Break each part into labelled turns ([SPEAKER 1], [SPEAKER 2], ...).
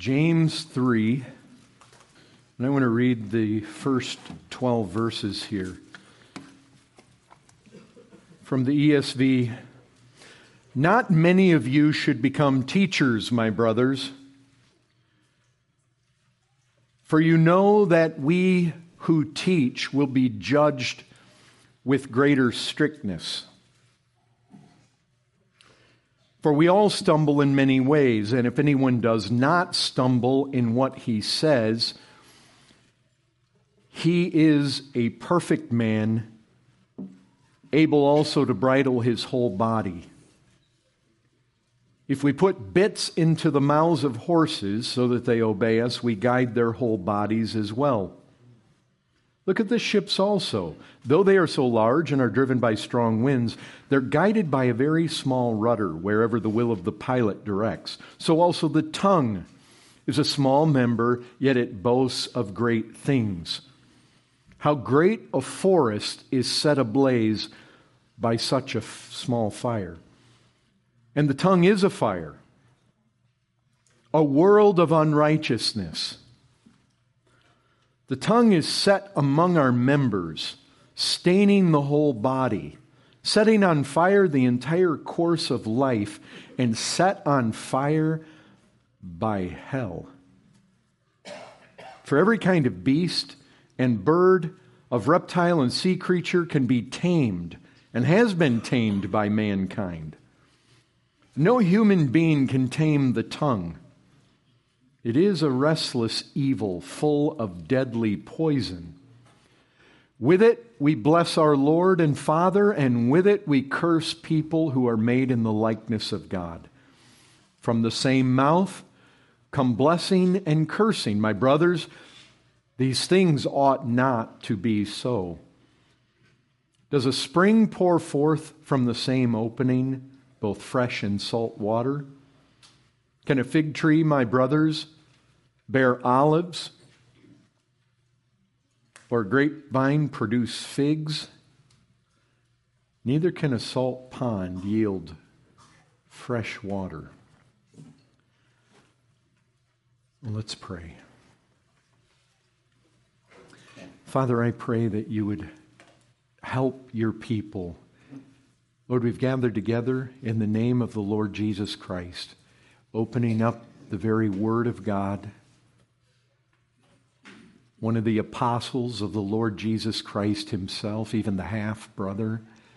[SPEAKER 1] James 3, and I want to read the first 12 verses here. From the ESV, "Not many of you should become teachers, my brothers, for you know that we who teach will be judged with greater strictness. For we all stumble in many ways, and if anyone does not stumble in what he says, he is a perfect man, able also to bridle his whole body. If we put bits into the mouths of horses so that they obey us, we guide their whole bodies as well. Look at the ships also. Though they are so large and are driven by strong winds, they're guided by a very small rudder wherever the will of the pilot directs. So also the tongue is a small member, yet it boasts of great things. How great a forest is set ablaze by such a small fire. And the tongue is a fire, a world of unrighteousness. The tongue is set among our members, staining the whole body, setting on fire the entire course of life, and set on fire by hell. For every kind of beast and bird, of reptile and sea creature can be tamed and has been tamed by mankind. No human being can tame the tongue. It is a restless evil full of deadly poison. With it we bless our Lord and Father, and with it we curse people who are made in the likeness of God. From the same mouth come blessing and cursing. My brothers, these things ought not to be so. Does a spring pour forth from the same opening, both fresh and salt water? Can a fig tree, my brothers, bear olives, or a grapevine produce figs? Neither can a salt pond yield fresh water. Let's pray. Father, I pray that you would help your people. Lord, we've gathered together in the name of the Lord Jesus Christ, opening up the very Word of God. One of the apostles of the Lord Jesus Christ himself, even the half-brother.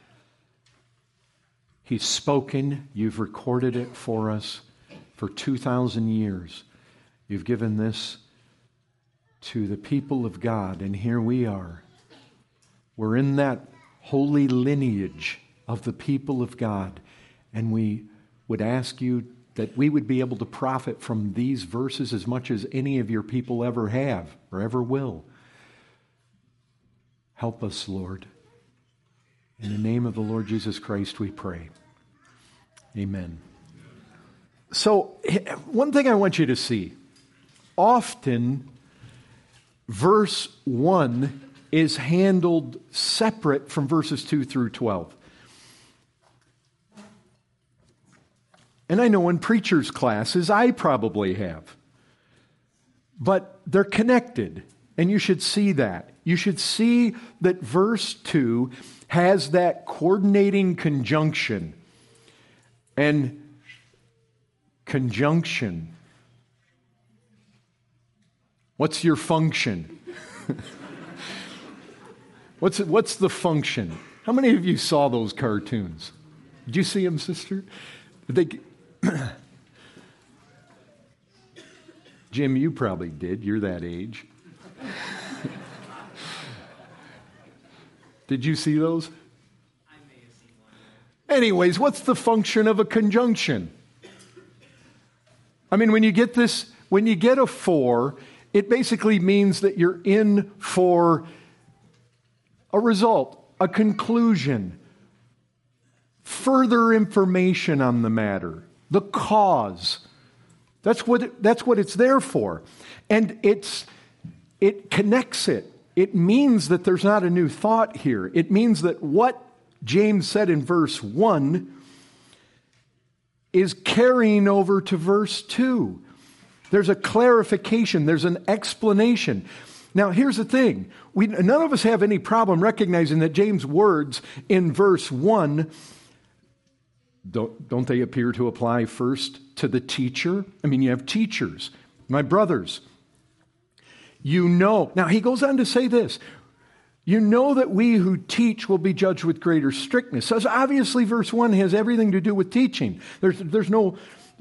[SPEAKER 1] He's spoken. You've recorded it for us for 2,000 years. You've given this to the people of God, and here we are. We're in that holy lineage of the people of God, and we would ask you that we would be able to profit from these verses as much as any of your people ever have or ever will. Help us, Lord. In the name of the Lord Jesus Christ we pray. Amen. So, one thing I want you to see. Often, verse 1 is handled separate from verses 2 through 12. And I know in preachers' classes, I probably have. But they're connected, and you should see that. You should see that verse 2 has that coordinating conjunction. And conjunction. What's your function? What's the function? How many of you saw those cartoons? Did you see them, sister? Jim, you probably did. You're that age. Did you see those?
[SPEAKER 2] I may have seen one.
[SPEAKER 1] Anyways, what's the function of a conjunction? I mean, when you get a for, it basically means that you're in for a result, a conclusion, further information on the matter, the cause. That's what it's there for. And it connects it. It means that there's not a new thought here. It means that what James said in verse 1 is carrying over to verse 2. There's a clarification. There's an explanation. Now, here's the thing. None of us have any problem recognizing that James' words in verse 1, don't they appear to apply first to the teacher? I mean, you have teachers. My brothers, you know. Now, he goes on to say this. You know that we who teach will be judged with greater strictness. So obviously, verse 1 has everything to do with teaching. There's no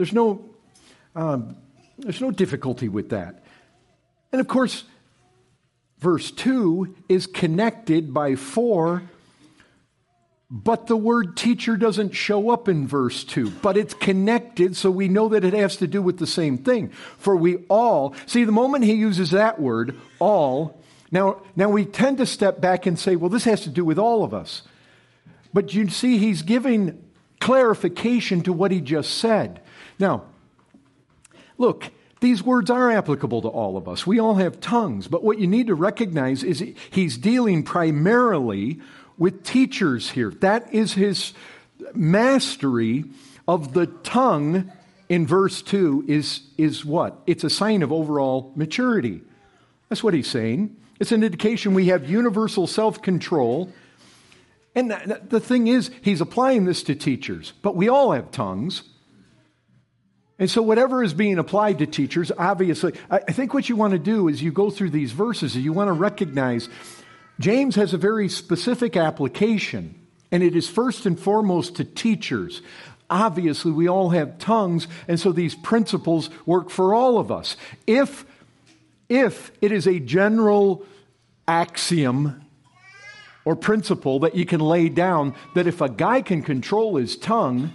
[SPEAKER 1] difficulty with that. And of course, verse 2 is connected by 4, but the word teacher doesn't show up in verse 2. But it's connected, so we know that it has to do with the same thing. For we all, see, the moment he uses that word, all, now we tend to step back and say, well, this has to do with all of us. But you see, he's giving clarification to what he just said. Now, look, these words are applicable to all of us. We all have tongues. But what you need to recognize is he's dealing primarily with teachers here. That is his mastery of the tongue in verse 2 is what? It's a sign of overall maturity. That's what he's saying. It's an indication we have universal self-control. And the thing is, he's applying this to teachers. But we all have tongues. And so whatever is being applied to teachers, obviously, I think what you want to do is you go through these verses and you want to recognize James has a very specific application, and it is first and foremost to teachers. Obviously, we all have tongues, and so these principles work for all of us. If it is a general axiom or principle that you can lay down that if a guy can control his tongue,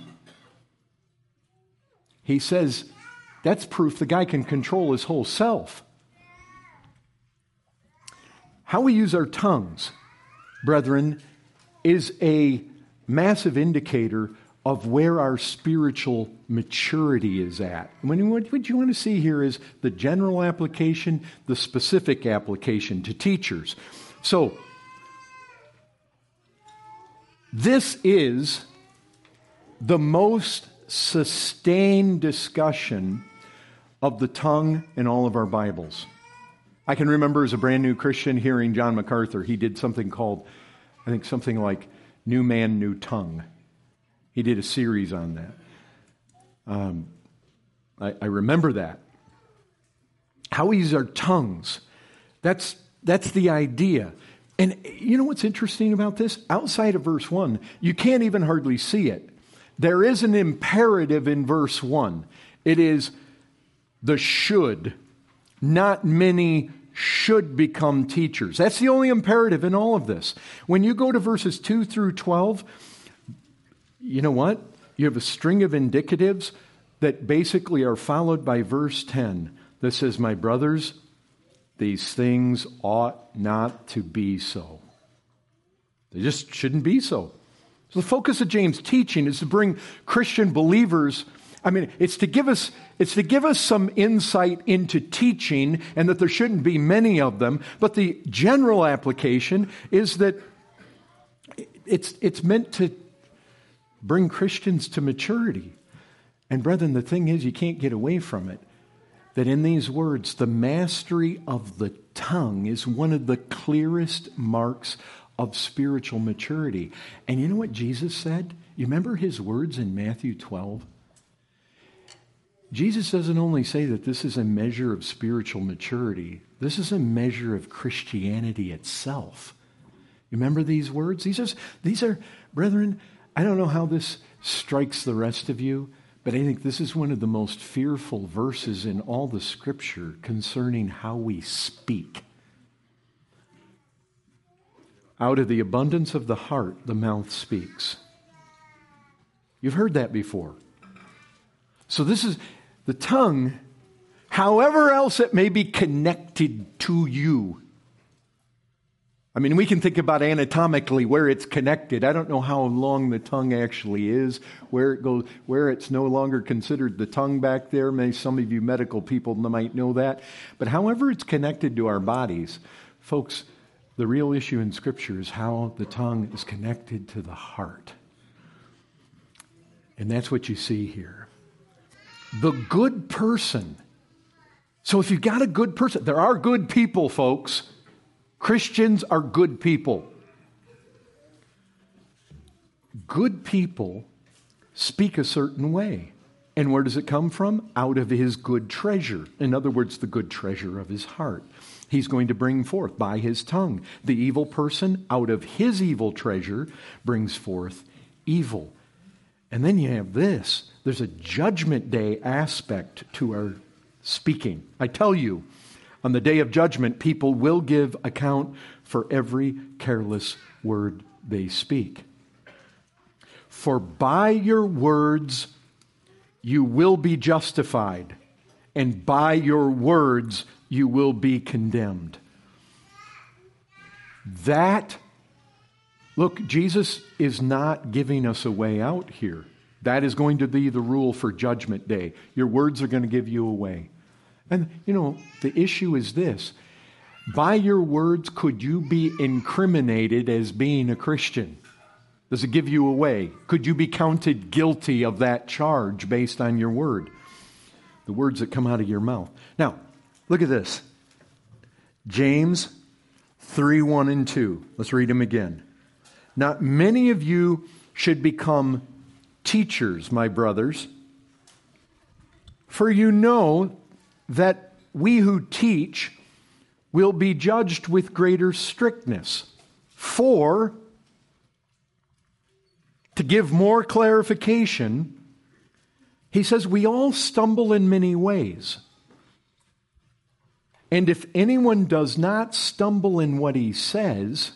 [SPEAKER 1] he says that's proof the guy can control his whole self. How we use our tongues, brethren, is a massive indicator of where our spiritual maturity is at. What you want to see here is the general application, the specific application to teachers. So, this is the most sustained discussion of the tongue in all of our Bibles. I can remember as a brand new Christian hearing John MacArthur. He did something called, I think something like New Man, New Tongue. He did a series on that. I remember that. How we use our tongues. That's the idea. And you know what's interesting about this? Outside of verse 1, you can't even hardly see it. There is an imperative in verse 1. It is the should. Not many should become teachers. That's the only imperative in all of this. When you go to verses 2 through 12, you know what? You have a string of indicatives that basically are followed by verse 10 that says, my brothers, these things ought not to be so. They just shouldn't be so. So the focus of James' teaching is to bring Christian believers, it's to give us some insight into teaching and that there shouldn't be many of them, but the general application is that it's meant to bring Christians to maturity. And brethren, the thing is, you can't get away from it, that in these words, the mastery of the tongue is one of the clearest marks of spiritual maturity. And you know what Jesus said? You remember his words in Matthew 12? Jesus doesn't only say that this is a measure of spiritual maturity. This is a measure of Christianity itself. You remember these words? These are, brethren, I don't know how this strikes the rest of you, but I think this is one of the most fearful verses in all the Scripture concerning how we speak. Out of the abundance of the heart, the mouth speaks. You've heard that before. So this is the tongue, however else it may be connected to you. We can think about anatomically where it's connected. I don't know how long the tongue actually is, where it goes, where it's no longer considered the tongue back there. Maybe some of you medical people might know that. But however it's connected to our bodies, folks, the real issue in Scripture is how the tongue is connected to the heart. And that's what you see here. The good person So if you've got a good person, there are good people, folks. Christians are good people. Good people speak a certain way. And where does it come from? Out of his good treasure. In other words, the good treasure of his heart. He's going to bring forth by his tongue. The evil person, out of his evil treasure, brings forth evil. And then you have this. There's a judgment day aspect to our speaking. I tell you, on the day of judgment, people will give account for every careless word they speak. For by your words you will be justified, and by your words you will be condemned. Look, Jesus is not giving us a way out here. That is going to be the rule for Judgment Day. Your words are going to give you away. And, the issue is this. By your words, could you be incriminated as being a Christian? Does it give you away? Could you be counted guilty of that charge based on your word? The words that come out of your mouth. Now, look at this. James 3:1 and 2. Let's read them again. Not many of you should become teachers, my brothers, for you know that we who teach will be judged with greater strictness. For, to give more clarification, he says we all stumble in many ways. And if anyone does not stumble in what he says,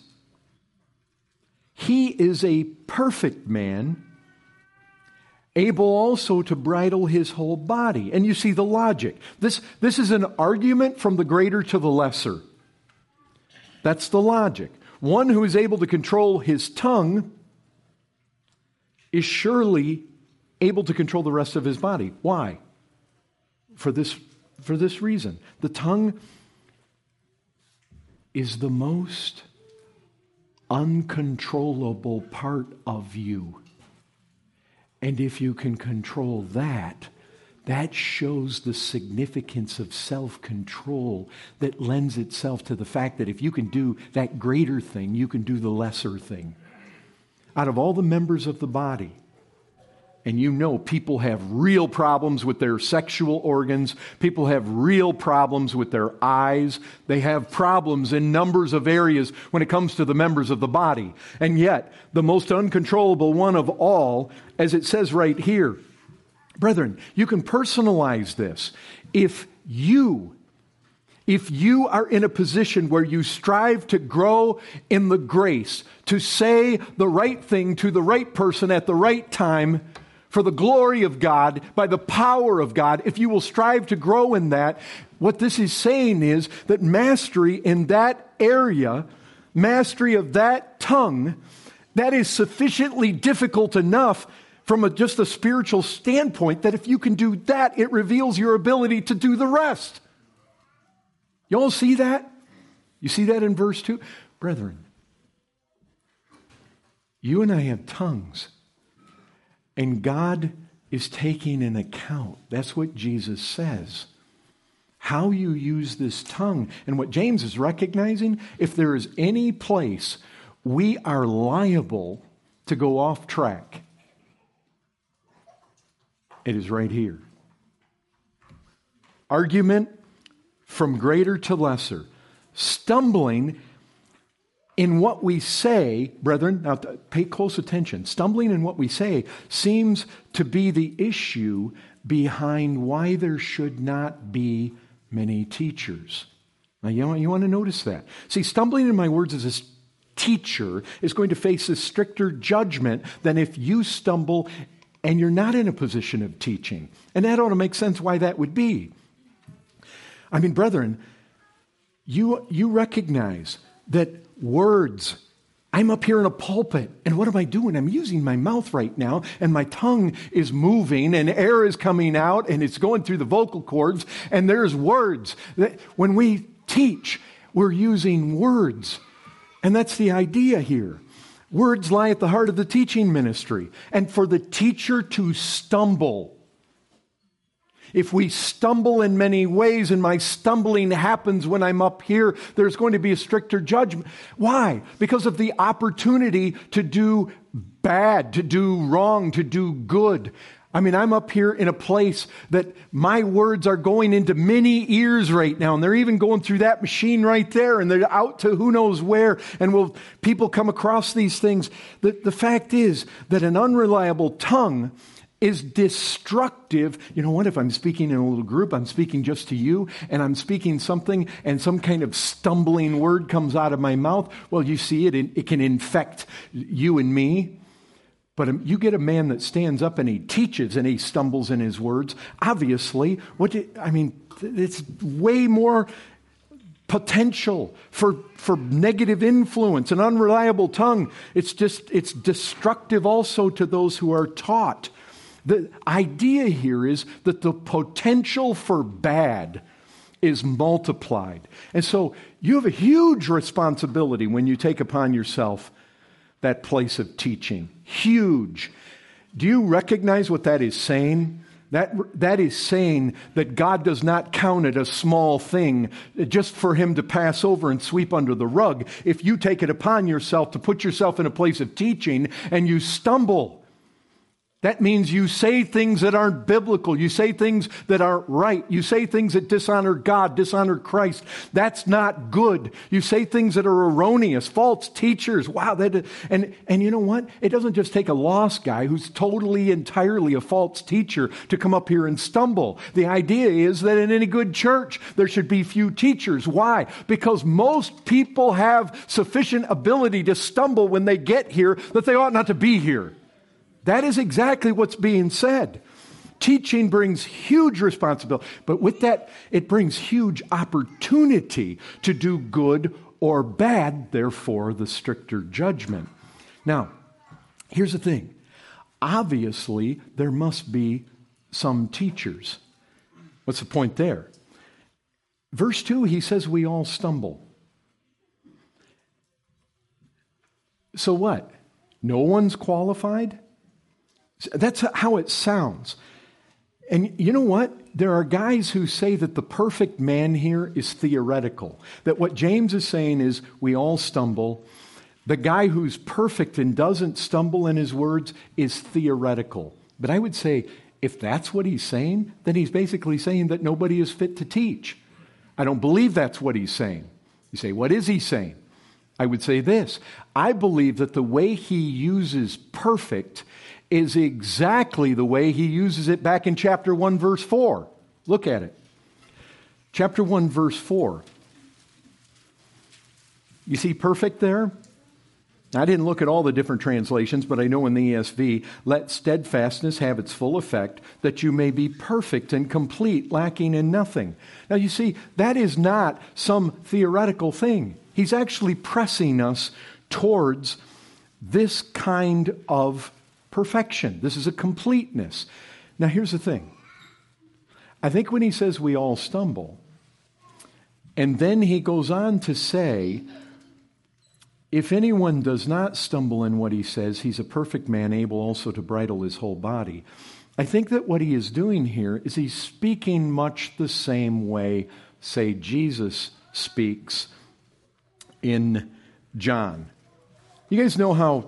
[SPEAKER 1] he is a perfect man, able also to bridle his whole body. And you see the logic. This is an argument from the greater to the lesser. That's the logic. One who is able to control his tongue is surely able to control the rest of his body. Why? For this reason. The tongue is the most uncontrollable part of you. And if you can control that, that shows the significance of self-control that lends itself to the fact that if you can do that greater thing, you can do the lesser thing. Out of all the members of the body, and people have real problems with their sexual organs. People have real problems with their eyes. They have problems in numbers of areas when it comes to the members of the body. And yet, the most uncontrollable one of all, as it says right here, brethren, you can personalize this. If you are in a position where you strive to grow in the grace, to say the right thing to the right person at the right time, for the glory of God, by the power of God, if you will strive to grow in that, what this is saying is that mastery in that area, mastery of that tongue, that is sufficiently difficult enough from just a spiritual standpoint that if you can do that, it reveals your ability to do the rest. You all see that? You see that in verse 2? Brethren, you and I have tongues. And God is taking an account. That's what Jesus says. How you use this tongue. And what James is recognizing, if there is any place we are liable to go off track, it is right here. Argument from greater to lesser. Stumbling in what we say, brethren, now pay close attention. Stumbling in what we say seems to be the issue behind why there should not be many teachers. Now, you want to notice that. See, stumbling in my words as a teacher is going to face a stricter judgment than if you stumble and you're not in a position of teaching. And that ought to make sense why that would be. I mean, brethren, you recognize that words, I'm up here in a pulpit, and what am I doing? I'm using my mouth right now, and my tongue is moving, and air is coming out, and it's going through the vocal cords, and there's words. When we teach, we're using words, and that's the idea here. Words lie at the heart of the teaching ministry, and for the teacher to stumble, If we stumble in many ways, and my stumbling happens when I'm up here, there's going to be a stricter judgment. Why? Because of the opportunity to do bad, to do wrong, to do good. I mean, I'm up here in a place that my words are going into many ears right now, and they're even going through that machine right there, and they're out to who knows where, and will people come across these things? The fact is that an unreliable tongue is destructive. You know what? If I'm speaking in a little group, I'm speaking just to you, and I'm speaking something, and some kind of stumbling word comes out of my mouth, well, you see it can infect you and me. But you get a man that stands up and he teaches and he stumbles in his words. Obviously, it's way more potential for negative influence. An unreliable tongue, it's destructive also to those who are taught. The idea here is that the potential for bad is multiplied. And so you have a huge responsibility when you take upon yourself that place of teaching. Huge. Do you recognize what that is saying? That is saying that God does not count it a small thing just for him to pass over and sweep under the rug. If you take it upon yourself to put yourself in a place of teaching and you stumble, that means you say things that aren't biblical. You say things that aren't right. You say things that dishonor God, dishonor Christ. That's not good. You say things that are erroneous, false teachers. Wow. And you know what? It doesn't just take a lost guy who's totally, entirely a false teacher to come up here and stumble. The idea is that in any good church, there should be few teachers. Why? Because most people have sufficient ability to stumble when they get here that they ought not to be here. That is exactly what's being said. Teaching brings huge responsibility, but with that, it brings huge opportunity to do good or bad, therefore the stricter judgment. Now, here's the thing. Obviously, there must be some teachers. What's the point there? Verse 2, he says we all stumble. So what? No one's qualified? That's how it sounds. And you know what? There are guys who say that the perfect man here is theoretical. That what James is saying is we all stumble. The guy who's perfect and doesn't stumble in his words is theoretical. But I would say if that's what he's saying, then he's basically saying that nobody is fit to teach. I don't believe that's what he's saying. You say, what is he saying? I would say this. I believe that the way he uses perfect is exactly the way he uses it back in chapter 1, verse 4. Look at it. Chapter 1, verse 4. You see perfect there? I didn't look at all the different translations, but I know in the ESV, let steadfastness have its full effect, that you may be perfect and complete, lacking in nothing. Now you see, that is not some theoretical thing. He's actually pressing us towards this kind of perfection. This is a completeness. Now, here's the thing. I think when he says we all stumble, and then he goes on to say, if anyone does not stumble in what he says, he's a perfect man, able also to bridle his whole body. I think that what he is doing here is he's speaking much the same way, say, Jesus speaks in John. You guys know how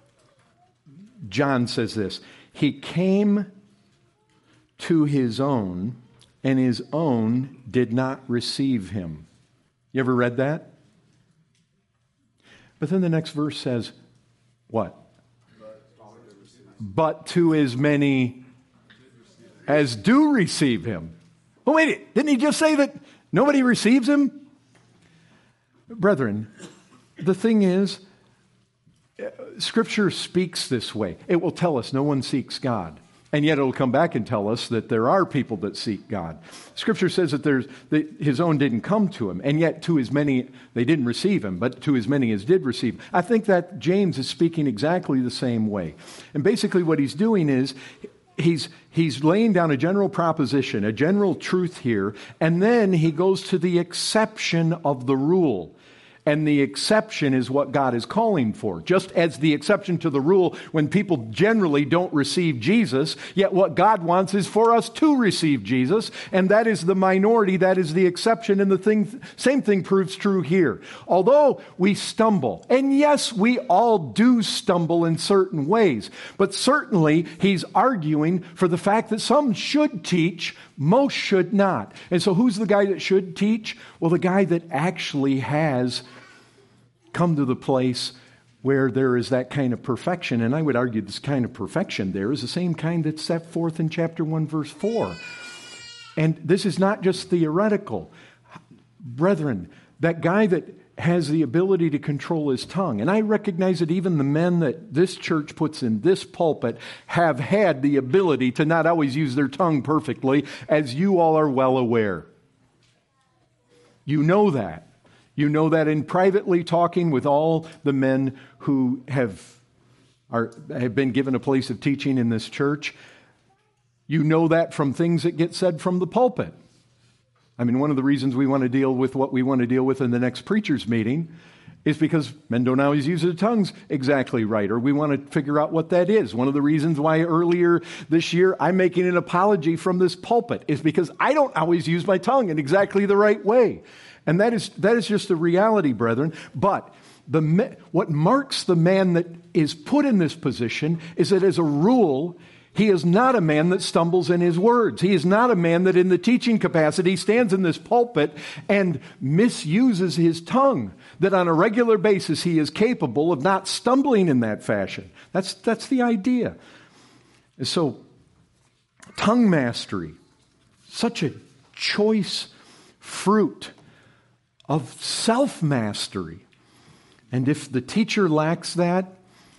[SPEAKER 1] John says this. He came to his own, and his own did not receive him. You ever read that? But then the next verse says, what? But to as many as do receive him. Oh, wait, didn't he just say that nobody receives him? Brethren, the thing is, Scripture speaks this way. It will tell us no one seeks God. And yet it'll come back and tell us that there are people that seek God. Scripture says that his own didn't come to him, and yet to as many, they didn't receive him, but to as many as did receive him. I think that James is speaking exactly the same way. And basically what he's doing is he's laying down a general proposition, a general truth here, and then he goes to the exception of the rule. and the exception is what God is calling for. Just as the exception to the rule when people generally don't receive Jesus, yet what God wants is for us to receive Jesus, and that is the minority, that is the exception, and same thing proves true here. Although we stumble, and yes, we all do stumble in certain ways, but certainly he's arguing for the fact that some should teach, most should not. And so who's the guy that should teach? Well, the guy that actually has come to the place where there is that kind of perfection. And I would argue this kind of perfection there is the same kind that's set forth in chapter 1, verse 4. And this is not just theoretical. Brethren, that guy that has the ability to control his tongue, and I recognize that even the men that this church puts in this pulpit have had the ability to not always use their tongue perfectly, as you all are well aware. You know that. You know that in privately talking with all the men who have been given a place of teaching in this church. You know that from things that get said from the pulpit. I mean, one of the reasons we want to deal with what we want to deal with in the next preachers' meeting is because men don't always use their tongues exactly right, or we want to figure out what that is. One of the reasons why earlier this year I'm making an apology from this pulpit is because I don't always use my tongue in exactly the right way. And that is just the reality, brethren. But what marks the man that is put in this position is that as a rule, he is not a man that stumbles in his words. He is not a man that in the teaching capacity stands in this pulpit and misuses his tongue, that on a regular basis he is capable of not stumbling in that fashion. That's the idea. So, tongue mastery, such a choice fruit of self-mastery. And if the teacher lacks that,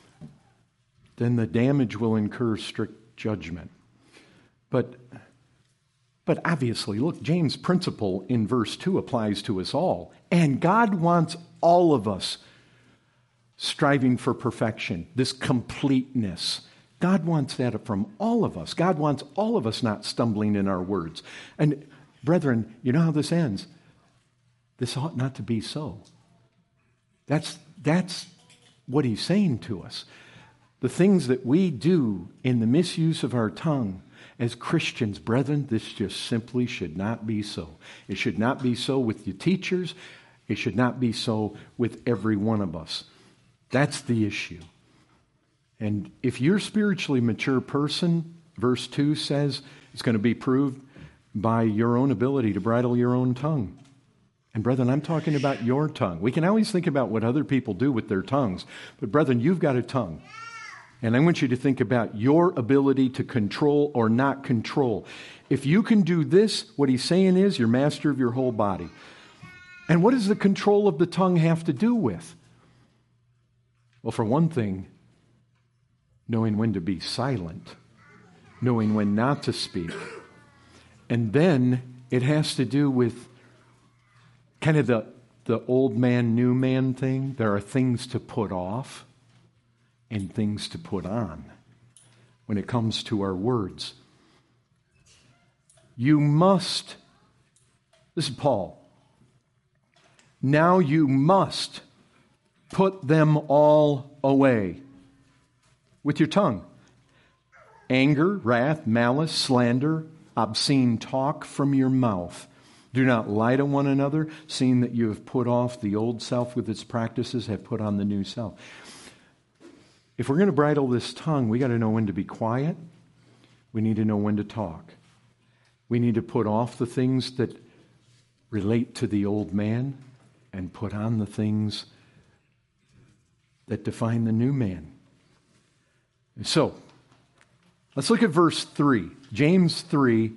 [SPEAKER 1] then the damage will incur strict judgment. But obviously, look, James' principle in verse 2 applies to us all. And God wants all of us striving for perfection, this completeness. God wants that from all of us. God wants all of us not stumbling in our words. And brethren, you know how this ends? This ought not to be so. That's what he's saying to us. The things that we do in the misuse of our tongue as Christians, brethren, this just simply should not be so. It should not be so with the teachers. It should not be so with every one of us. That's the issue. And if you're a spiritually mature person, verse 2 says it's going to be proved by your own ability to bridle your own tongue. And brethren, I'm talking about your tongue. We can always think about what other people do with their tongues. But brethren, you've got a tongue. And I want you to think about your ability to control or not control. If you can do this, what he's saying is you're master of your whole body. And what does the control of the tongue have to do with? Well, for one thing, knowing when to be silent, knowing when not to speak. And then it has to do with kind of the old man, new man thing. There are things to put off and things to put on when it comes to our words. You must, this is Paul, now you must put them all away with your tongue. Anger, wrath, malice, slander, obscene talk from your mouth. Do not lie to one another, seeing that you have put off the old self with its practices, have put on the new self. If we're going to bridle this tongue, we got to know when to be quiet. We need to know when to talk. We need to put off the things that relate to the old man and put on the things that define the new man. So, let's look at verse 3. James 3,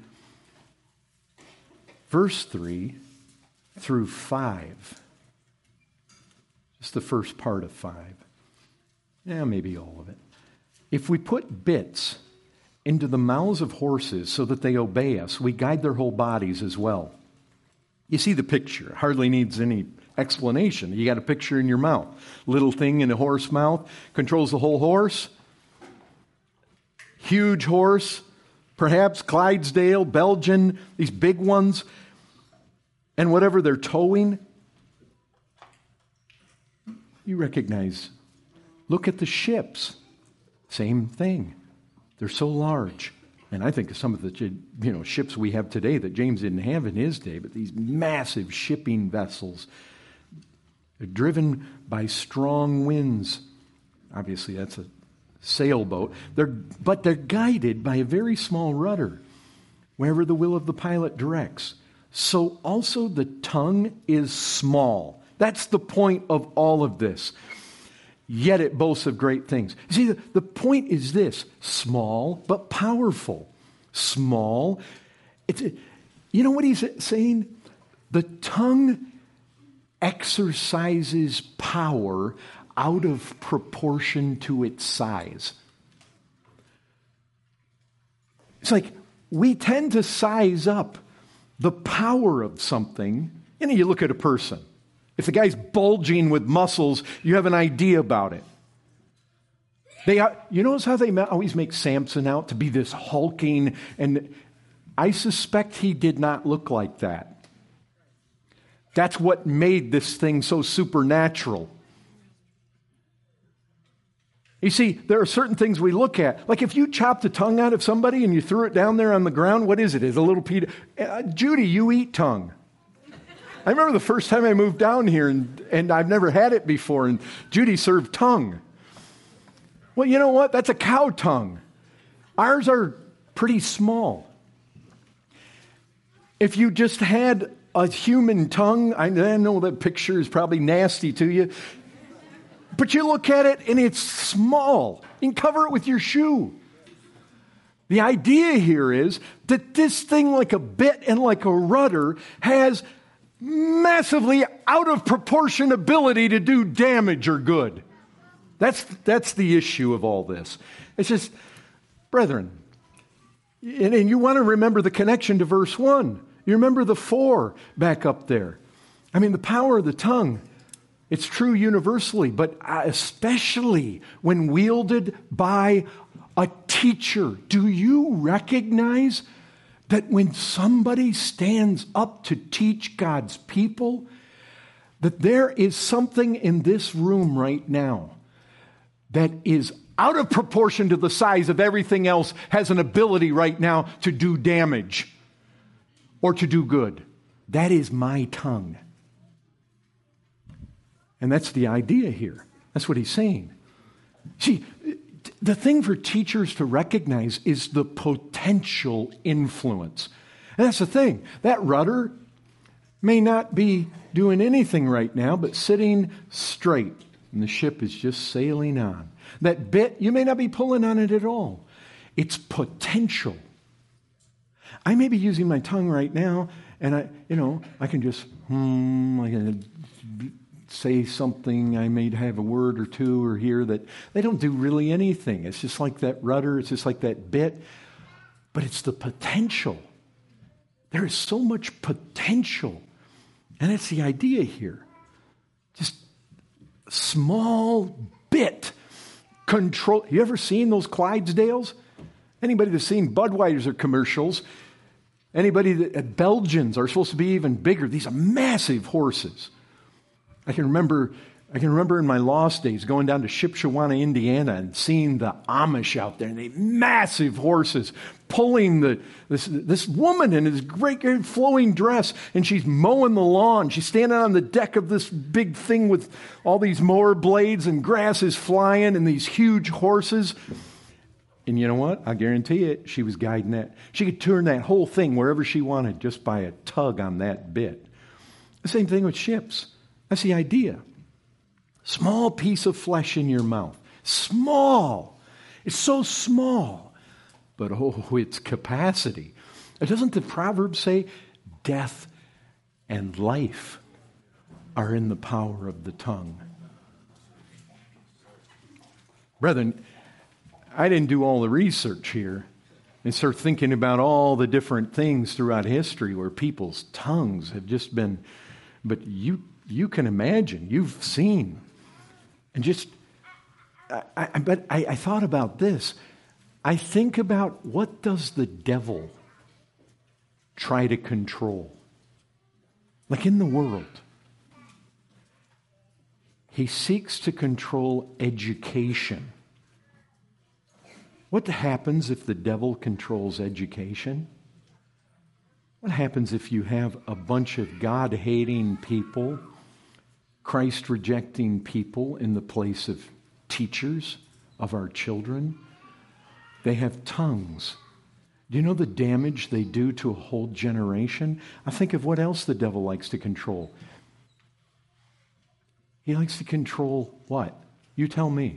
[SPEAKER 1] verse 3 through 5. Just the first part of 5. Yeah, maybe all of it. If we put bits into the mouths of horses so that they obey us, we guide their whole bodies as well. You see the picture. Hardly needs any explanation. You got a picture in your mouth. Little thing in a horse mouth controls the whole horse. Huge horse, perhaps Clydesdale, Belgian, these big ones, and whatever they're towing. You recognize, look at the ships. Same thing. They're so large. And I think of some of the ships we have today that James didn't have in his day, but these massive shipping vessels. They're driven by strong winds. Obviously, that's a sailboat. But they're guided by a very small rudder, wherever the will of the pilot directs. So also the tongue is small. That's the point of all of this. Yet it boasts of great things. See, the point is this: small but powerful. Small. You know what he's saying? The tongue exercises power out of proportion to its size. It's like we tend to size up the power of something. You look at a person. If the guy's bulging with muscles, you have an idea about it. You notice how they always make Samson out to be this hulking, and I suspect he did not look like that. That's what made this thing so supernatural. You see, there are certain things we look at. Like if you chopped the tongue out of somebody and you threw it down there on the ground, what is it? It's a little piece. Judy, you eat tongue. I remember the first time I moved down here, and I've never had it before, and Judy served tongue. Well, you know what? That's a cow tongue. Ours are pretty small. If you just had a human tongue, I know that picture is probably nasty to you, but you look at it and it's small. You can cover it with your shoe. The idea here is that this thing, like a bit and like a rudder, has massively out of proportion ability to do damage or good. That's the issue of all this. It's just, brethren, and you want to remember the connection to verse 1. You remember the 4 back up there. I mean, the power of the tongue, it's true universally, but especially when wielded by a teacher. Do you recognize that when somebody stands up to teach God's people, that there is something in this room right now that is out of proportion to the size of everything else, has an ability right now to do damage or to do good? That is my tongue. And that's the idea here. That's what he's saying. See, the thing for teachers to recognize is the potential influence. And that's the thing. That rudder may not be doing anything right now, but sitting straight, and the ship is just sailing on. That bit, you may not be pulling on it at all. It's potential. I may be using my tongue right now, and I can just, I can say something, I may have a word or two or here that they don't do really anything. It's just like that rudder, it's just like that bit, but it's the potential. There is so much potential, and it's the idea here. Just small bit control. You ever seen those Clydesdales? Anybody that's seen Budweiser commercials, Belgians are supposed to be even bigger. These are massive horses. I can remember in my lost days going down to Shipshewana, Indiana, and seeing the Amish out there, and they massive horses pulling this woman in this great flowing dress, and she's mowing the lawn. She's standing on the deck of this big thing with all these mower blades and grass is flying and these huge horses. And you know what? I guarantee it, she was guiding that. She could turn that whole thing wherever she wanted just by a tug on that bit. The same thing with ships. That's the idea. Small piece of flesh in your mouth. Small. It's so small. But its capacity. Doesn't the proverb say death and life are in the power of the tongue? Brethren, I didn't do all the research here and start thinking about all the different things throughout history where people's tongues have just been, but you can imagine, you've seen. And just, I thought about this. I think about, what does the devil try to control? Like in the world. He seeks to control education. What happens if the devil controls education? What happens if you have a bunch of God-hating people, Christ-rejecting people in the place of teachers of our children? They have tongues. Do you know the damage they do to a whole generation? I think of what else the devil likes to control. He likes to control what? You tell me.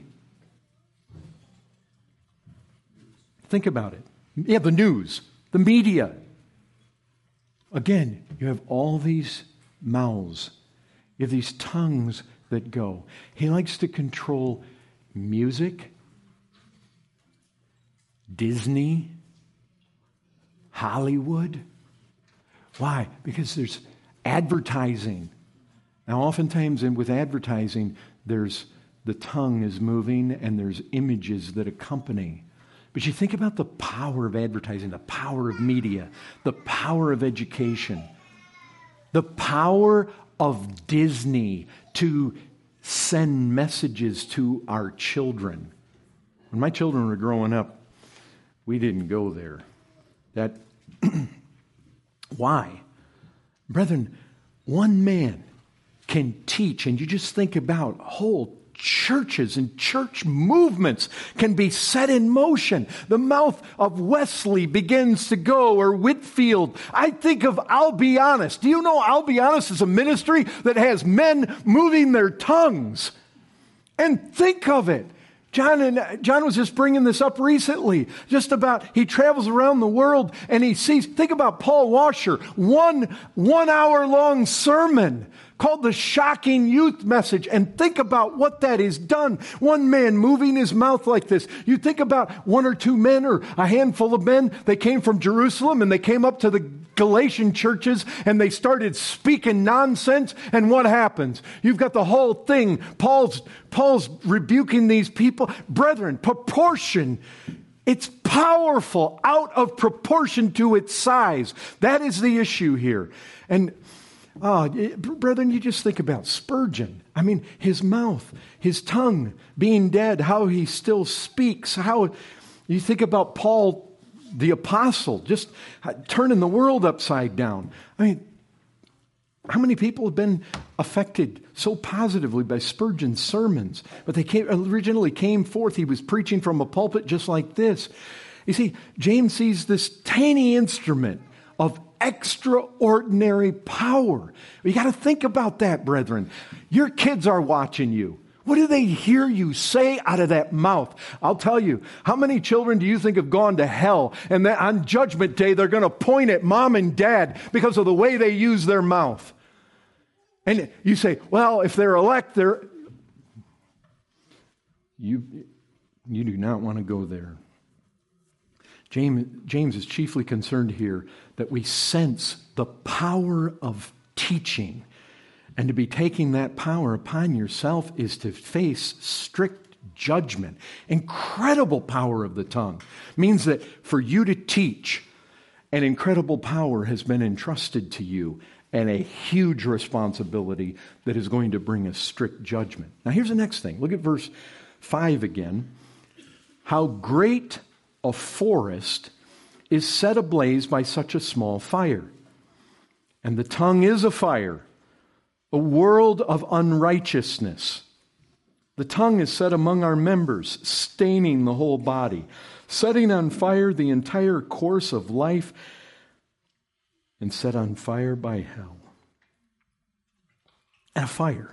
[SPEAKER 1] Think about it. Yeah, the news, the media. Again, you have all these mouths. You have these tongues that go. He likes to control music, Disney, Hollywood. Why? Because there's advertising. Now, oftentimes with advertising, there's the tongue is moving and there's images that accompany. But you think about the power of advertising, the power of media, the power of education, the power of Disney to send messages to our children. When my children were growing up, we didn't go there. Why? Brethren, one man can teach, and you just think about whole churches and church movements can be set in motion. The mouth of Wesley begins to go, or Whitfield. I think of I'll Be Honest. Do you know I'll Be Honest is a ministry that has men moving their tongues? And think of it. John was just bringing this up recently, just about he travels around the world and he sees, think about Paul Washer, one hour long sermon called The Shocking Youth Message, and think about what that is done. One man moving his mouth like this. You think about one or two men or a handful of men, they came from Jerusalem and they came up to the Galatian churches and they started speaking nonsense, and what happens? You've got the whole thing. Paul's rebuking these people. Brethren, proportion, it's powerful out of proportion to its size. That is the issue here. And brethren, you just think about Spurgeon. I mean, his mouth, his tongue being dead, how he still speaks. How you think about Paul, the apostle, just turning the world upside down. I mean, how many people have been affected so positively by Spurgeon's sermons? But they originally came forth. He was preaching from a pulpit just like this. You see, James sees this tiny instrument of extraordinary power. You got to think about that, brethren. Your kids are watching you. What do they hear you say out of that mouth? I'll tell you, how many children do you think have gone to hell, and that on Judgment Day they're going to point at mom and dad because of the way they use their mouth? And you say, well, if they're elect, you do not want to go there. James is chiefly concerned here that we sense the power of teaching. And to be taking that power upon yourself is to face strict judgment. Incredible power of the tongue means that for you to teach, an incredible power has been entrusted to you, and a huge responsibility that is going to bring a strict judgment. Now here's the next thing. Look at verse 5 again. How great a forest is set ablaze by such a small fire. And the tongue is a fire, a world of unrighteousness. The tongue is set among our members, staining the whole body, setting on fire the entire course of life, and set on fire by hell. And a fire.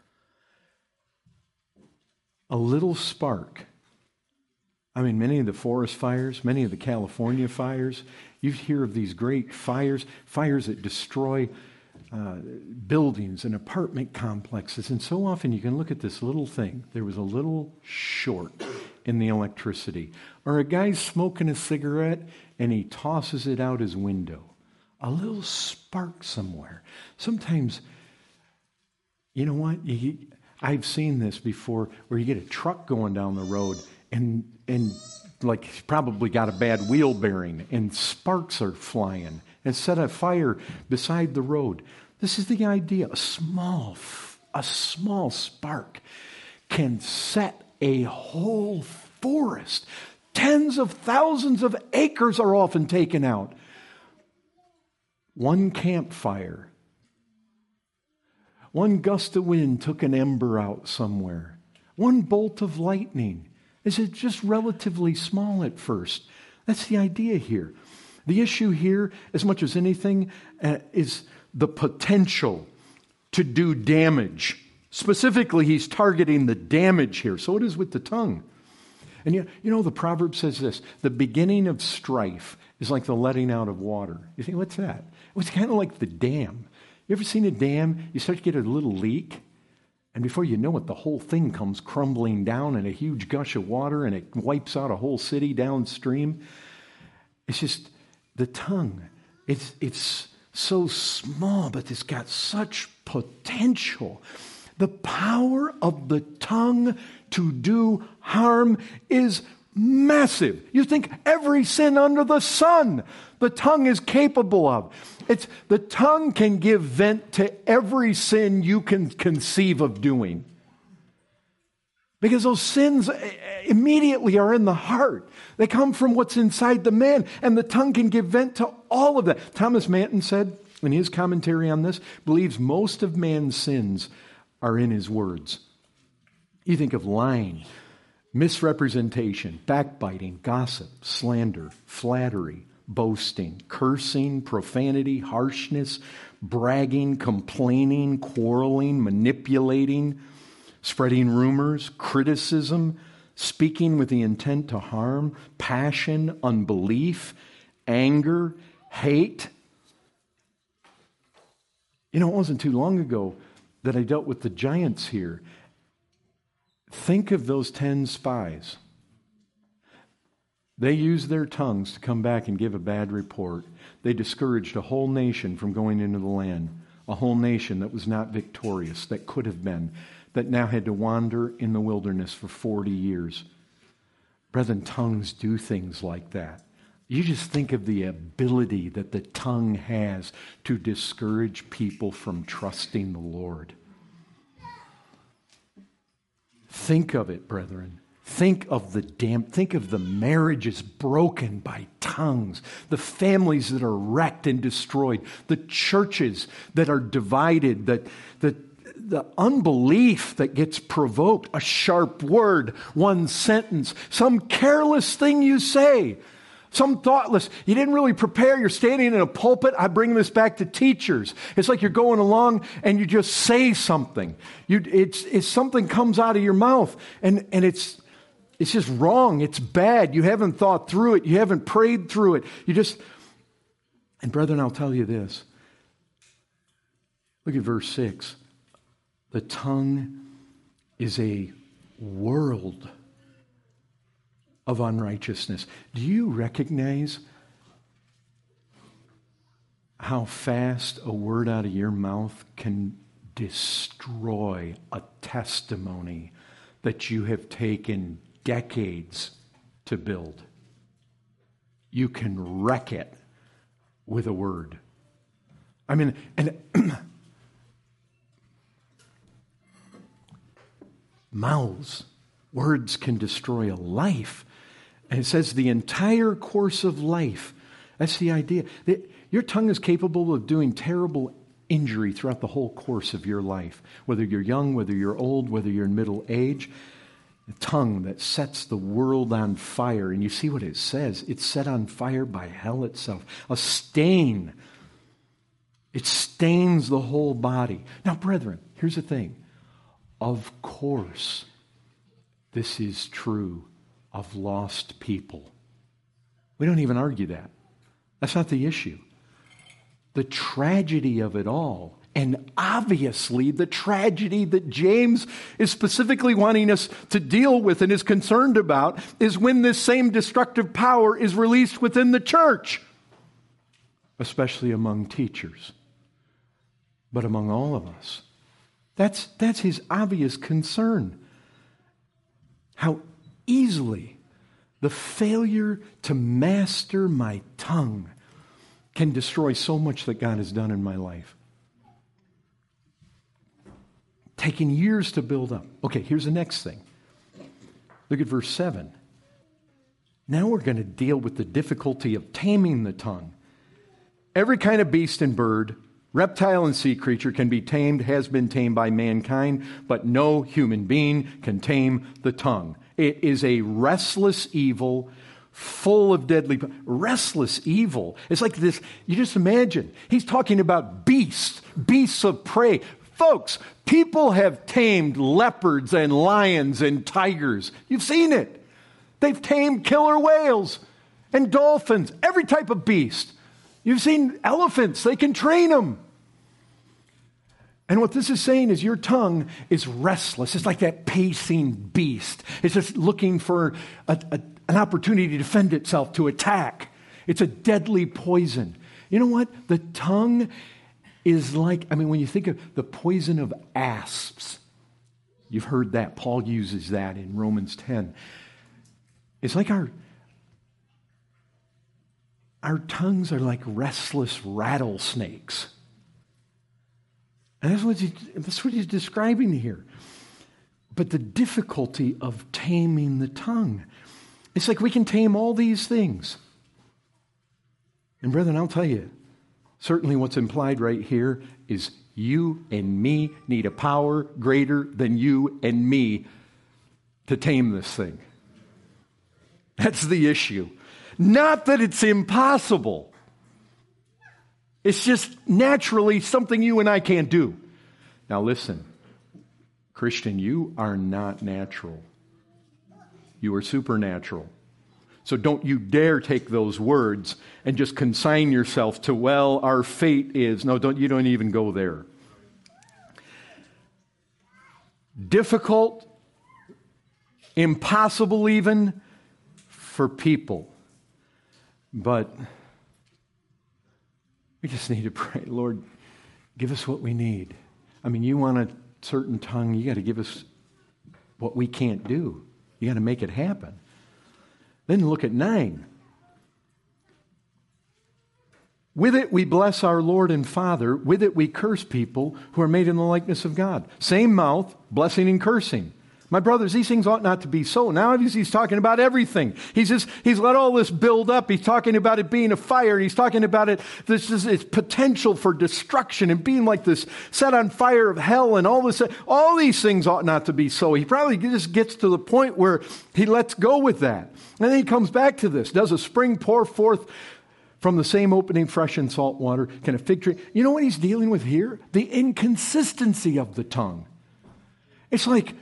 [SPEAKER 1] A little spark. I mean, many of the forest fires, many of the California fires, you hear of these great fires that destroy buildings and apartment complexes. And so often you can look at this little thing. There was a little short in the electricity. Or a guy's smoking a cigarette and he tosses it out his window. A little spark somewhere. Sometimes, you know what? I've seen this before where you get a truck going down the road and like he's probably got a bad wheel bearing and sparks are flying and set a fire beside the road. This is the idea. A small a small spark can set a whole forest. Tens of thousands of acres are often taken out. One campfire, one gust of wind took an ember out somewhere. One bolt of lightning. Is it just relatively small at first? That's the idea here. The issue here, as much as anything, is the potential to do damage. Specifically, he's targeting the damage here. So it is with the tongue. And you know, the proverb says this: the beginning of strife is like the letting out of water. You think, what's that? It's kind of like the dam. You ever seen a dam? You start to get a little leak, and before you know it, the whole thing comes crumbling down in a huge gush of water, and it wipes out a whole city downstream. It's just the tongue. It's so small, but it's got such potential. The power of the tongue to do harm is massive. You think every sin under the sun, the tongue is capable of. The tongue can give vent to every sin you can conceive of doing. Because those sins immediately are in the heart. They come from what's inside the man, and the tongue can give vent to all of that. Thomas Manton said, in his commentary on this, believes most of man's sins are in his words. You think of lying, misrepresentation, backbiting, gossip, slander, flattery, boasting, cursing, profanity, harshness, bragging, complaining, quarreling, manipulating, spreading rumors, criticism, speaking with the intent to harm, passion, unbelief, anger, hate. You know, it wasn't too long ago that I dealt with the giants here. Think of those 10 spies. They used their tongues to come back and give a bad report. They discouraged a whole nation from going into the land. A whole nation that was not victorious, that could have been, that now had to wander in the wilderness for 40 years. Brethren, tongues do things like that. You just think of the ability that the tongue has to discourage people from trusting the Lord. Think of it, brethren. Think of the marriages broken by tongues, the families that are wrecked and destroyed, the churches that are divided, the unbelief that gets provoked, a sharp word, one sentence, some careless thing you say, some thoughtless. You didn't really prepare. You're standing in a pulpit. I bring this back to teachers. It's like you're going along and you just say something. It's something comes out of your mouth and it's just wrong. It's bad. You haven't thought through it. You haven't prayed through it. And brethren, I'll tell you this. Look at verse 6. The tongue is a world of unrighteousness. Do you recognize how fast a word out of your mouth can destroy a testimony that you have taken decades to build? You can wreck it with a word. I mean, and mouths, words can destroy a life. And it says the entire course of life. That's the idea. Your tongue is capable of doing terrible injury throughout the whole course of your life. Whether you're young, whether you're old, whether you're in middle age. A tongue that sets the world on fire. And you see what it says. It's set on fire by hell itself. A stain. It stains the whole body. Now, brethren, here's the thing. Of course, this is true of lost people. We don't even argue that. That's not the issue. The tragedy of it all, and obviously the tragedy that James is specifically wanting us to deal with and is concerned about, is when this same destructive power is released within the church, especially among teachers, but among all of us. That's his obvious concern. How easily the failure to master my tongue can destroy so much that God has done in my life. taken years to build up. Okay, here's the next thing. Look at verse 7. Now we're going to deal with the difficulty of taming the tongue. Every kind of beast and bird, reptile and sea creature can be tamed, has been tamed by mankind, but no human being can tame the tongue. It is a restless evil, full of deadly, restless evil. It's like this, you just imagine, he's talking about beasts of prey. Folks, people have tamed leopards and lions and tigers. You've seen it. They've tamed killer whales and dolphins, every type of beast. You've seen elephants. They can train them. And what this is saying is your tongue is restless. It's like that pacing beast. It's just looking for an opportunity to defend itself, to attack. It's a deadly poison. You know what? The tongue is like, when you think of the poison of asps, you've heard that. Paul uses that in Romans 10. It's like our tongues are like restless rattlesnakes. And that's what he's describing here. But the difficulty of taming the tongue. It's like we can tame all these things. And brethren, I'll tell you, certainly what's implied right here is you and me need a power greater than you and me to tame this thing. That's the issue. Not that it's impossible. It's just naturally something you and I can't do. Now listen, Christian, you are not natural. You are supernatural. So don't you dare take those words and just consign yourself to, well, our fate is. No, you don't even go there. Difficult, impossible even for people. But we just need to pray, Lord, give us what we need. You want a certain tongue, you got to give us what we can't do. You got to make it happen. Then look at 9. With it we bless our Lord and Father. With it we curse people who are made in the likeness of God. Same mouth, blessing and cursing. My brothers, these things ought not to be so. Now he's talking about everything. He's let all this build up. He's talking about it being a fire. He's talking about its potential for destruction and being like this set on fire of hell and all this. All these things ought not to be so. He probably just gets to the point where he lets go with that. And then he comes back to this. Does a spring pour forth from the same opening fresh and salt water? Can a fig tree? You know what he's dealing with here? The inconsistency of the tongue. It's like,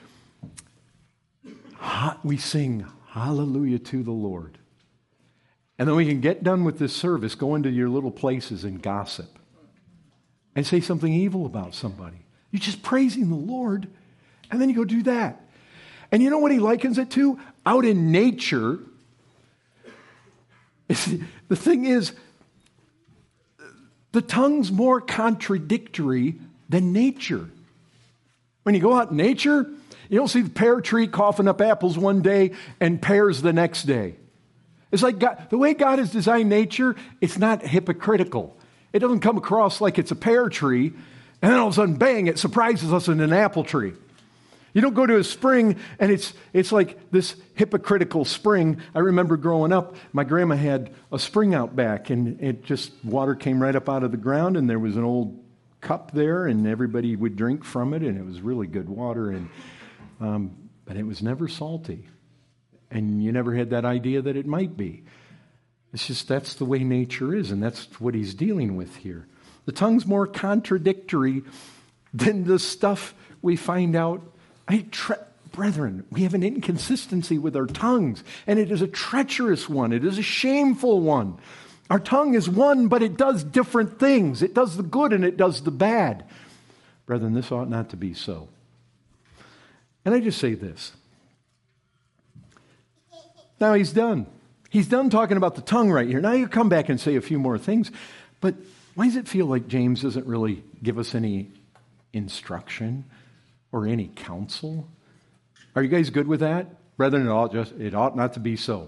[SPEAKER 1] we sing hallelujah to the Lord. And then we can get done with this service, go into your little places and gossip and say something evil about somebody. You're just praising the Lord, and then you go do that. And you know what he likens it to? Out in nature, the thing is, the tongue's more contradictory than nature. When you go out in nature, you don't see the pear tree coughing up apples one day and pears the next day. It's like the way God has designed nature, it's not hypocritical. It doesn't come across like it's a pear tree, and then all of a sudden, bang, it surprises us in an apple tree. You don't go to a spring, and it's like this hypocritical spring. I remember growing up, my grandma had a spring out back, and water came right up out of the ground, and there was an old cup there, and everybody would drink from it, and it was really good water, but it was never salty. And you never had that idea that it might be. It's just that's the way nature is, and that's what he's dealing with here. The tongue's more contradictory than the stuff we find out. Brethren, we have an inconsistency with our tongues, and it is a treacherous one. It is a shameful one. Our tongue is one, but it does different things. It does the good and it does the bad. Brethren, this ought not to be so. And I just say this. Now he's done. He's done talking about the tongue right here. Now you come back and say a few more things. But why does it feel like James doesn't really give us any instruction or any counsel? Are you guys good with that? Brethren, it ought not to be so.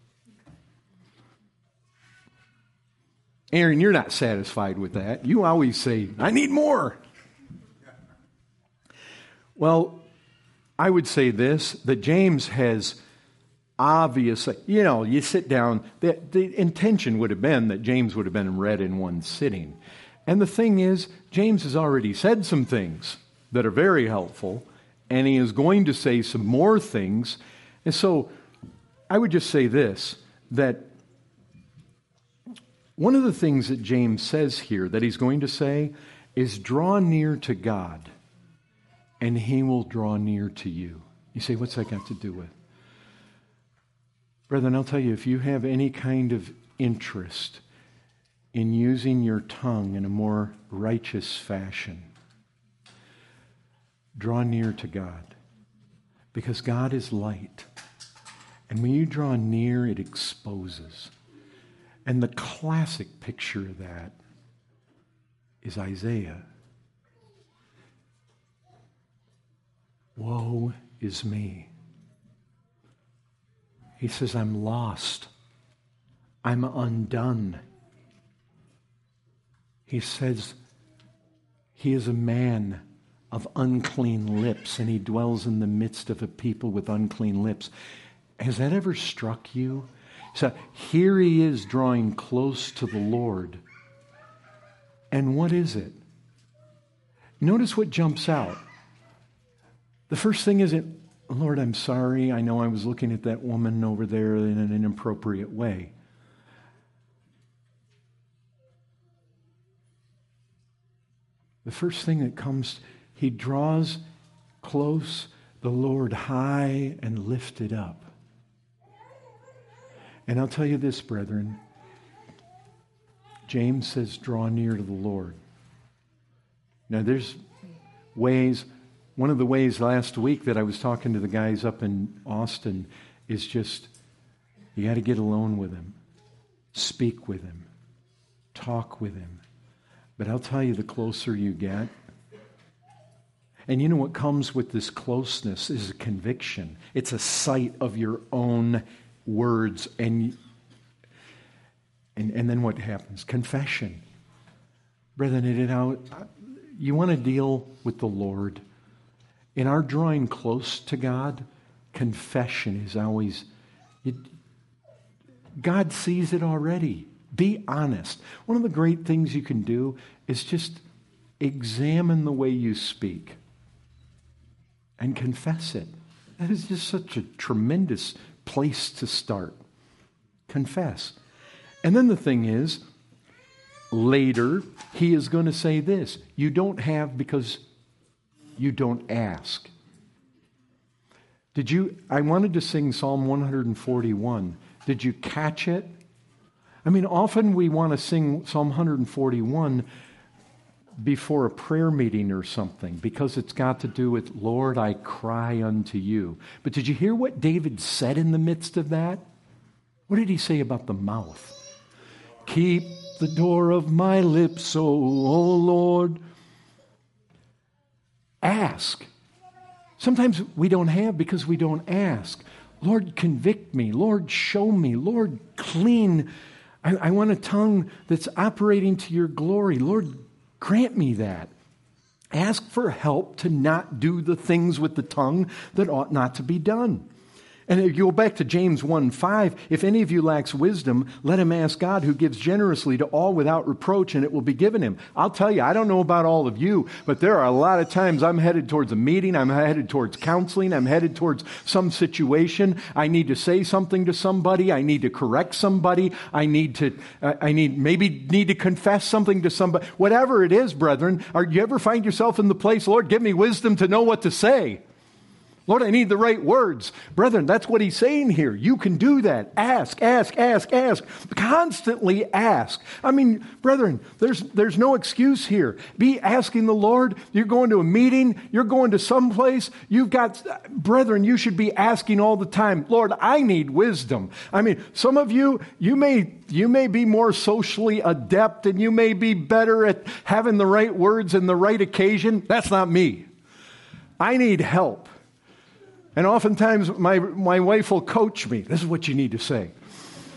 [SPEAKER 1] Aaron, you're not satisfied with that. You always say, I need more. Well, I would say this, that James has obviously, you sit down, the intention would have been that James would have been read in one sitting. And the thing is, James has already said some things that are very helpful, and he is going to say some more things. And so I would just say this, that one of the things that James says here that he's going to say is draw near to God, and he will draw near to you. You say, what's that got to do with? Brethren, I'll tell you, if you have any kind of interest in using your tongue in a more righteous fashion, draw near to God, because God is light. And when you draw near, it exposes. And the classic picture of that is Isaiah. Woe is me. He says, I'm lost. I'm undone. He says, he is a man of unclean lips, and he dwells in the midst of a people with unclean lips. Has that ever struck you? So here he is drawing close to the Lord. And what is it? Notice what jumps out. The first thing isn't, Lord, I'm sorry. I know I was looking at that woman over there in an inappropriate way. The first thing that comes, he draws close the Lord high and lifted up. And I'll tell you this, brethren. James says, draw near to the Lord. Now, there's ways. One of the ways last week that I was talking to the guys up in Austin is just, you got to get alone with him. Speak with him. Talk with him. But I'll tell you, the closer you get, and you know what comes with this closeness is a conviction. It's a sight of your own words, and then what happens? Confession. Brethren, you want to deal with the Lord. In our drawing close to God, confession is always, God sees it already. Be honest. One of the great things you can do is just examine the way you speak and confess it. That is just such a tremendous place to start. Confess. And then the thing is, later, he is going to say this, you don't have because you don't ask. I wanted to sing Psalm 141. Did you catch it? I mean, often we want to sing Psalm 141 before a prayer meeting or something because it's got to do with, Lord, I cry unto you. But did you hear what David said in the midst of that? What did he say about the mouth? Keep the door of my lips, O Lord. Ask. Sometimes we don't have because we don't ask. Lord, convict me. Lord, show me. Lord, clean. I want a tongue that's operating to your glory. Lord, grant me that. Ask for help to not do the things with the tongue that ought not to be done. And if you go back to James 1:5, if any of you lacks wisdom, let him ask God who gives generously to all without reproach, and it will be given him. I'll tell you, I don't know about all of you, but there are a lot of times I'm headed towards a meeting, I'm headed towards counseling, I'm headed towards some situation. I need to say something to somebody, I need to correct somebody, I need to confess something to somebody. Whatever it is, brethren, you ever find yourself in the place, Lord, give me wisdom to know what to say? Lord, I need the right words. Brethren, that's what he's saying here. You can do that. Ask, ask, ask, ask. Constantly ask. I mean, brethren, there's no excuse here. Be asking the Lord. You're going to a meeting. You're going to someplace. Brethren, you should be asking all the time, Lord, I need wisdom. I mean, some of you may be more socially adept and you may be better at having the right words and the right occasion. That's not me. I need help. And oftentimes my wife will coach me. This is what you need to say.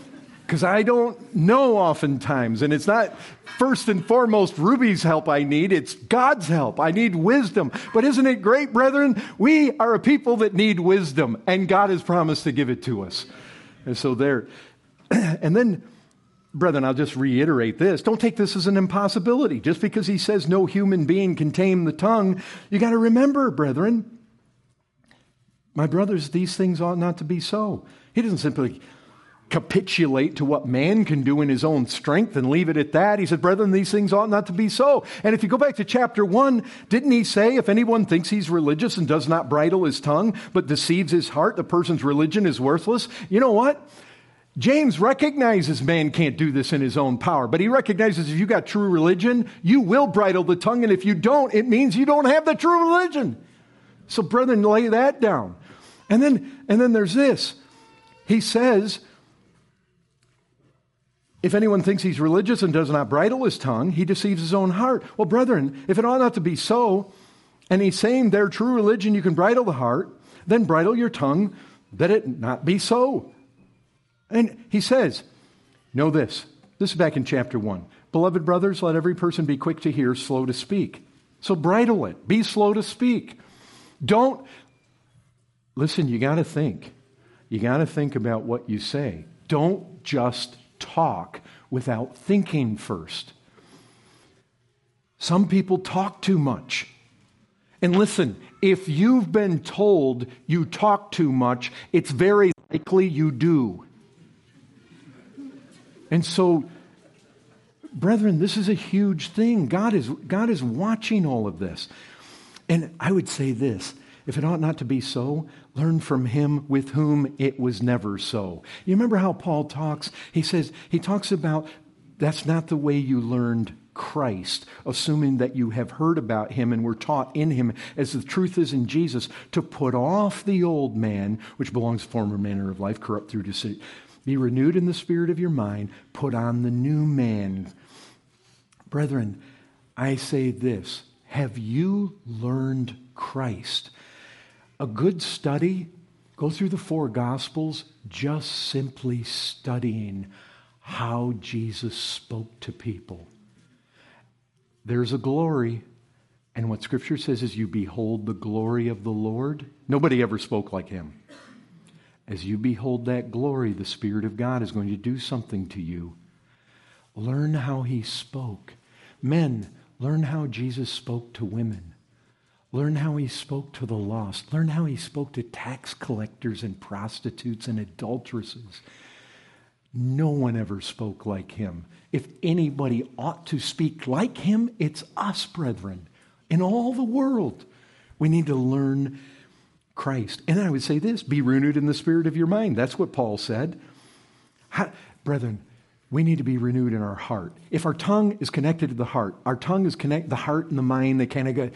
[SPEAKER 1] because I don't know oftentimes. And it's not first and foremost Ruby's help I need. It's God's help. I need wisdom. But isn't it great, brethren? We are a people that need wisdom, and God has promised to give it to us. And so there. And then, brethren, I'll just reiterate this. Don't take this as an impossibility. Just because he says no human being can tame the tongue, you got to remember, brethren, my brothers, these things ought not to be so. He doesn't simply capitulate to what man can do in his own strength and leave it at that. He said, brethren, these things ought not to be so. And if you go back to chapter 1, didn't he say, if anyone thinks he's religious and does not bridle his tongue, but deceives his heart, the person's religion is worthless? You know what? James recognizes man can't do this in his own power, but he recognizes if you got true religion, you will bridle the tongue, and if you don't, it means you don't have the true religion. So, brethren, lay that down. And then there's this. He says, if anyone thinks he's religious and does not bridle his tongue, he deceives his own heart. Well, brethren, if it ought not to be so, and he's saying their true religion, you can bridle the heart, then bridle your tongue, that it not be so. And he says, know this. This is back in chapter 1. Beloved brothers, let every person be quick to hear, slow to speak. So bridle it. Be slow to speak. Don't, listen, you got to think. You got to think about what you say. Don't just talk without thinking first. Some people talk too much. And listen, if you've been told you talk too much, it's very likely you do. And so, brethren, this is a huge thing. God is watching all of this. And I would say this, if it ought not to be so, learn from him with whom it was never so. You remember how Paul talks? He talks about that's not the way you learned Christ, assuming that you have heard about him and were taught in him as the truth is in Jesus, to put off the old man, which belongs to former manner of life, corrupt through deceit. Be renewed in the spirit of your mind. Put on the new man. Brethren, I say this. Have you learned Christ? A good study, go through the 4 Gospels, just simply studying how Jesus spoke to people. There's a glory, and what Scripture says is you behold the glory of the Lord. Nobody ever spoke like him. As you behold that glory, the Spirit of God is going to do something to you. Learn how he spoke. Men, learn how Jesus spoke to women. Learn how he spoke to the lost. Learn how he spoke to tax collectors and prostitutes and adulteresses. No one ever spoke like him. If anybody ought to speak like him, it's us, brethren. In all the world, we need to learn Christ. And I would say this, be renewed in the spirit of your mind. That's what Paul said. Brethren, we need to be renewed in our heart. If our tongue is connected to the heart, our tongue is connected, the heart and the mind, they kind of go,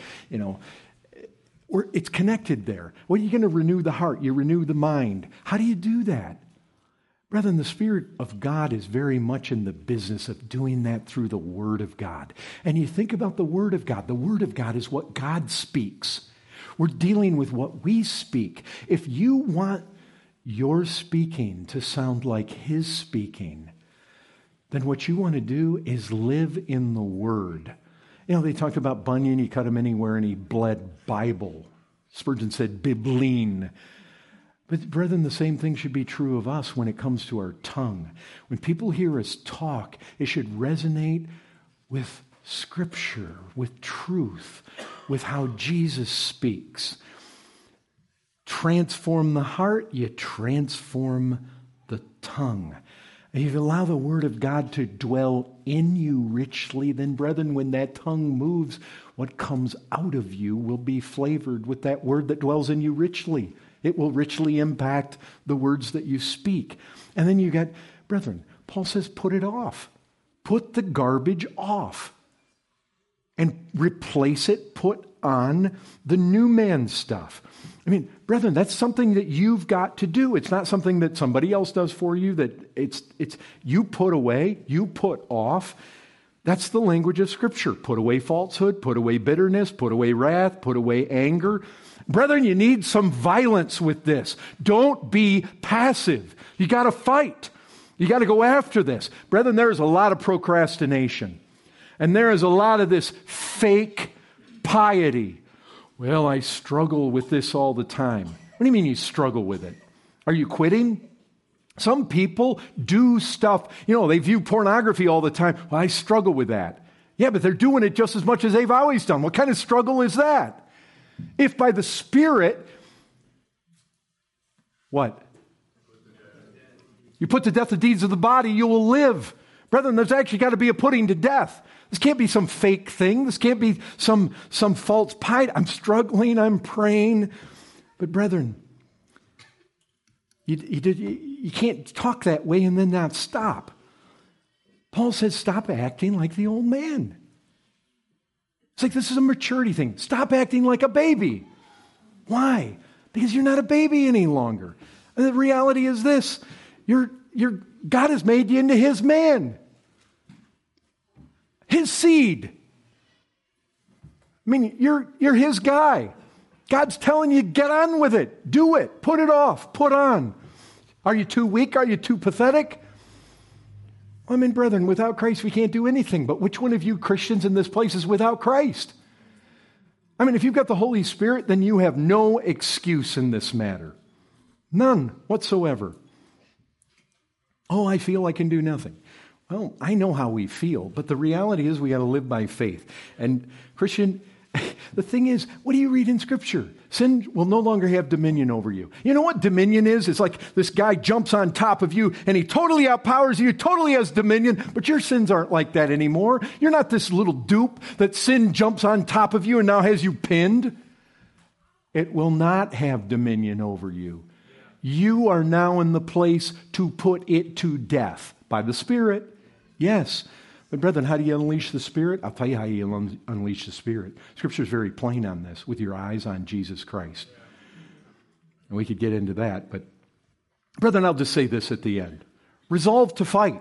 [SPEAKER 1] it's connected there. Well, you're going to renew the heart. You renew the mind. How do you do that? Brethren, the Spirit of God is very much in the business of doing that through the Word of God. And you think about the Word of God. The Word of God is what God speaks. We're dealing with what we speak. If you want your speaking to sound like his speaking, then what you want to do is live in the Word. They talked about Bunyan, you cut him anywhere, and he bled Bible. Spurgeon said bibline. But brethren, the same thing should be true of us when it comes to our tongue. When people hear us talk, it should resonate with Scripture, with truth, with how Jesus speaks. Transform the heart, you transform the tongue. And if you allow the Word of God to dwell in you richly, then brethren, when that tongue moves, what comes out of you will be flavored with that Word that dwells in you richly. It will richly impact the words that you speak. And then you got, brethren, Paul says, put it off. Put the garbage off. And replace it, put on the new man stuff. I mean, brethren, that's something that you've got to do. It's not something that somebody else does for you, that it's you put away, you put off. That's the language of Scripture. Put away falsehood, put away bitterness, put away wrath, put away anger. Brethren, you need some violence with this. Don't be passive. You got to fight. You got to go after this. Brethren, there is a lot of procrastination. And there is a lot of this fake piety. Well, I struggle with this all the time. What do you mean you struggle with it? Are you quitting? Some people do stuff, they view pornography all the time. Well, I struggle with that. Yeah, but they're doing it just as much as they've always done. What kind of struggle is that? If by the Spirit, what? You put to death the deeds of the body, you will live. Brethren, there's actually got to be a putting to death. This can't be some fake thing. This can't be some false piety. I'm struggling, I'm praying. But brethren, you can't talk that way and then not stop. Paul says, stop acting like the old man. It's like this is a maturity thing. Stop acting like a baby. Why? Because you're not a baby any longer. And the reality is this. God has made you into His man. His seed. I mean, you're His guy. God's telling you, get on with it. Do it. Put it off. Put on. Are you too weak? Are you too pathetic? I mean, brethren, without Christ, we can't do anything. But which one of you Christians in this place is without Christ? I mean, if you've got the Holy Spirit, then you have no excuse in this matter. None whatsoever. Oh, I feel I can do nothing. Well, I know how we feel, but the reality is we got to live by faith. And Christian, the thing is, what do you read in Scripture? Sin will no longer have dominion over you. You know what dominion is? It's like this guy jumps on top of you and he totally outpowers you, totally has dominion, but your sins aren't like that anymore. You're not this little dupe that sin jumps on top of you and now has you pinned. It will not have dominion over you. You are now in the place to put it to death by the Spirit. Yes. But brethren, how do you unleash the Spirit? I'll tell you how you unleash the Spirit. Scripture is very plain on this, with your eyes on Jesus Christ. And we could get into that, but brethren, I'll just say this at the end. Resolve to fight.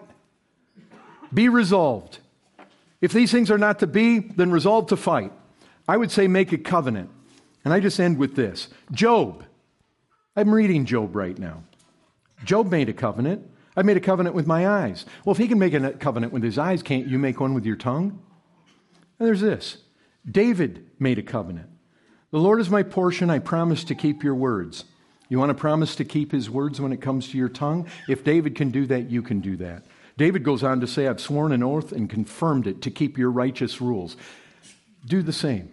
[SPEAKER 1] Be resolved. If these things are not to be, then resolve to fight. I would say make a covenant. And I just end with this. Job. I'm reading Job right now. Job made a covenant. I made a covenant with my eyes. Well, if he can make a covenant with his eyes, can't you make one with your tongue? And there's this. David made a covenant. The Lord is my portion. I promise to keep your words. You want to promise to keep His words when it comes to your tongue? If David can do that, you can do that. David goes on to say, I've sworn an oath and confirmed it to keep your righteous rules. Do the same.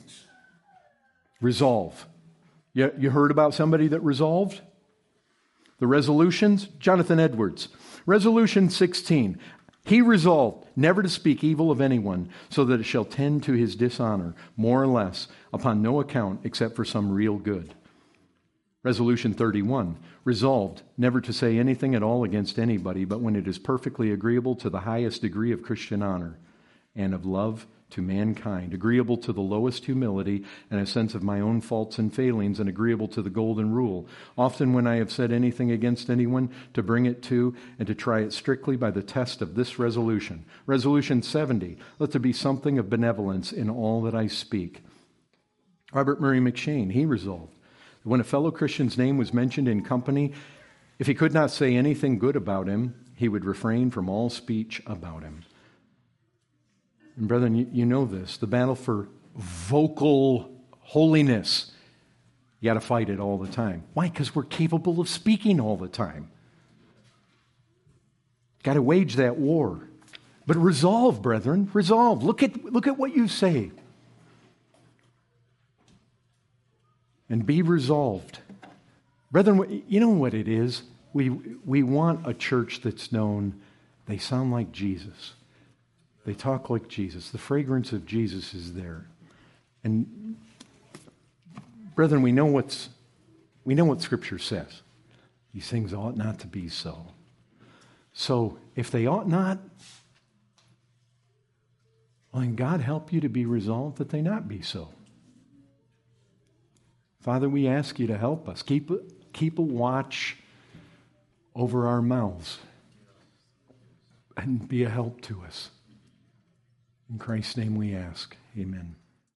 [SPEAKER 1] Resolve. You heard about somebody that resolved? The resolutions? Jonathan Edwards. Resolution 16. He resolved never to speak evil of anyone, so that it shall tend to his dishonor, more or less, upon no account except for some real good. Resolution 31. Resolved never to say anything at all against anybody, but when it is perfectly agreeable to the highest degree of Christian honor and of love to mankind, agreeable to the lowest humility and a sense of my own faults and failings, and agreeable to the golden rule. Often when I have said anything against anyone, to bring it to and to try it strictly by the test of this resolution. Resolution 70, let there be something of benevolence in all that I speak. Robert Murray McCheyne, he resolved that when a fellow Christian's name was mentioned in company, if he could not say anything good about him, he would refrain from all speech about him. And brethren, you know this. The battle for vocal holiness, you got to fight it all the time. Why? Because we're capable of speaking all the time. Got to wage that war. But resolve, brethren, resolve. Look at what you say. And be resolved. Brethren, you know what it is? We want a church that's known, they sound like Jesus. They talk like Jesus. The fragrance of Jesus is there. And brethren, we know what Scripture says. These things ought not to be so. So if they ought not, well, then God help you to be resolved that they not be so. Father, we ask you to help us. Keep a watch over our mouths and be a help to us. In Christ's name we ask. Amen.